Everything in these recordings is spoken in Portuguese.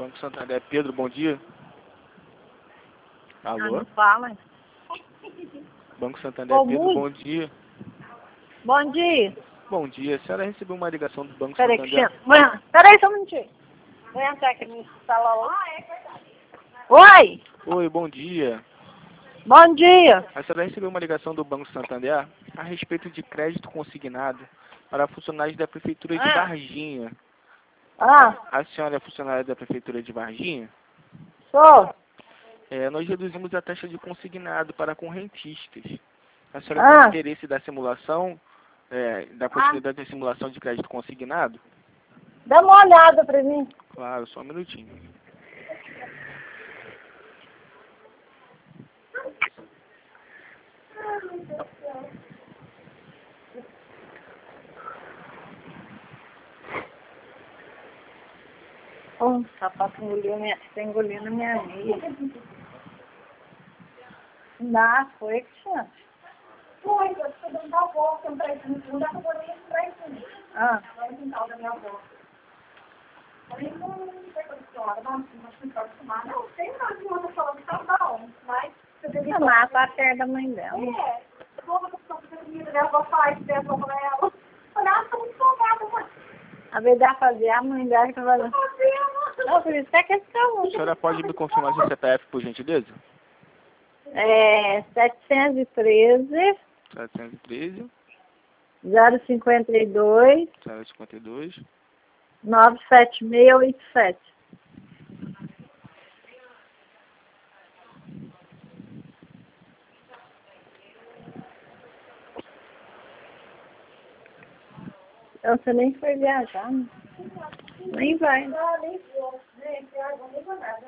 Banco Santander. Pedro, bom dia. Alô? Não fala. Banco Santander, Pedro, bom dia. Bom dia. Bom dia. A senhora recebeu uma ligação do Banco Peraí, Santander? peraí só um minutinho. Vou entrar aqui no salão. Ah, é verdade. Oi! Oi, bom dia. Bom dia. A senhora recebeu uma ligação do Banco Santander a respeito de crédito consignado para funcionários da Prefeitura de Varginha. A senhora é funcionária da Prefeitura de Varginha? Sou. Nós reduzimos a taxa de consignado para correntistas. A senhora tem interesse da simulação, da continuidade da simulação de crédito consignado? Dá uma olhada pra mim. Claro, só um minutinho. O sapato engolindo minha meia. Não, foi que tinha. Foi, eu estou dando da avó, que eu não dá pra poder entrar isso. Ah. No quintal da minha avó. Falei, não sei quando senhora, não está acostumada. Não, tem uma de outra falando que tá bom, mas você deve Chamar a perto da mãe dela. toda a questão que a minha avó faz, que avó pra ela. Olha, ela tá muito folgada, mãe. A vez dela fazer, a mãe dela que vai lá. Não, por isso é questão. A senhora pode me confirmar seu CPF, por gentileza? 713 713 052 052 97687. Você nem foi viajar, né? Nem vai. Não, nem vou. Nem vou nada.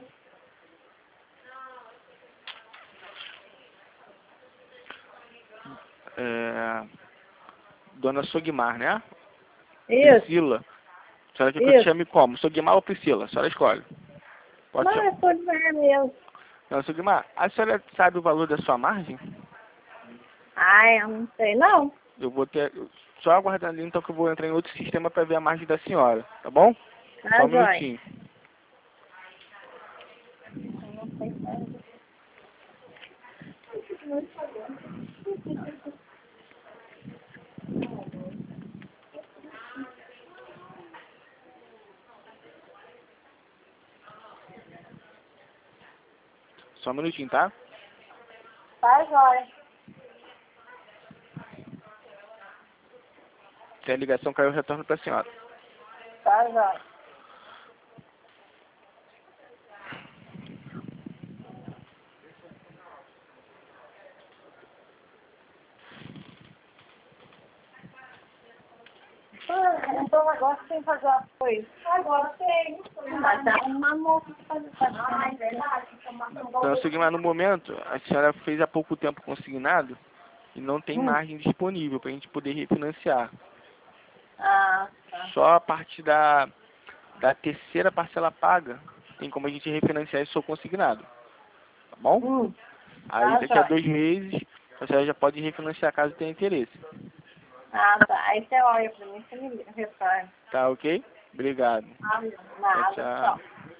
Dona Sogmar, né? Isso. Priscila. A senhora quer que eu te chame como? Sogmar ou Priscila? A senhora escolhe. Pode Não, ser. é Sogmar mesmo. Dona Sogmar, a senhora sabe o valor da sua margem? Ai, eu não sei, não. Eu vou ter... Só aguardando então que eu vou entrar em outro sistema para ver a margem da senhora, tá bom? Tá, Só um joia. minutinho. Só um minutinho, tá? Tá, joia. Se a ligação caiu, eu retorno para a senhora. Tá, joia. Então agora tem que fazer as coisas. Agora tem. Mas dá uma moça pra fazer. Ah, é verdade. Dona Sogmar, no momento, a senhora fez há pouco tempo consignado e não tem margem disponível para a gente poder refinanciar. Ah, tá. Só a partir da terceira parcela paga tem como a gente refinanciar isso consignado. Tá bom? Aí daqui a 2 meses a senhora já pode refinanciar caso tenha interesse. Ah, tá. Aí você olha pra mim, você me retorna. Tá ok? Obrigado. Ah, nada, Tchau. tchau.